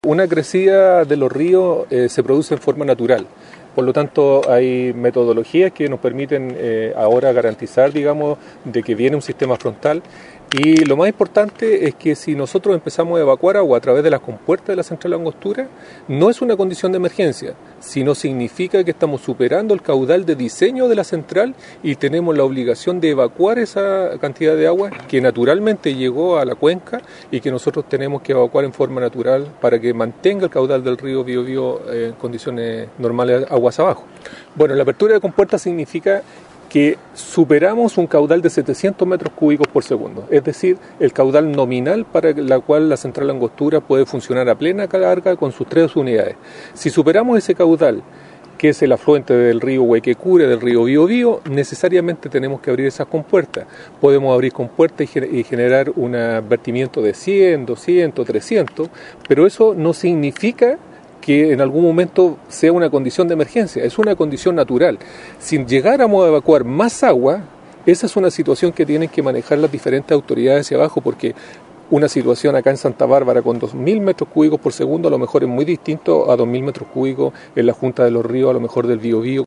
Una crecida de los ríos se produce en forma natural. Por lo tanto, hay metodologías que nos permiten ahora garantizar, digamos, de que viene un sistema frontal. Y lo más importante es que si nosotros empezamos a evacuar agua a través de las compuertas de la central Angostura, no es una condición de emergencia, sino significa que estamos superando el caudal de diseño de la central y tenemos la obligación de evacuar esa cantidad de agua que naturalmente llegó a la cuenca y que nosotros tenemos que evacuar en forma natural para que mantenga el caudal del río Biobío en condiciones normales aguas abajo. Bueno, la apertura de compuertas significa que superamos un caudal de 700 metros cúbicos por segundo, es decir, el caudal nominal para la cual la central Angostura puede funcionar a plena carga con sus 3 unidades. Si superamos ese caudal, que es el afluente del río Huequecure, del río Biobío, necesariamente tenemos que abrir esas compuertas. Podemos abrir compuertas y generar un vertimiento de 100, 200, 300, pero eso no significa que en algún momento sea una condición de emergencia, es una condición natural. Si llegáramos a evacuar más agua, esa es una situación que tienen que manejar las diferentes autoridades hacia abajo, porque una situación acá en Santa Bárbara con 2.000 metros cúbicos por segundo a lo mejor es muy distinto a 2.000 metros cúbicos en la Junta de los Ríos, a lo mejor del Biobío.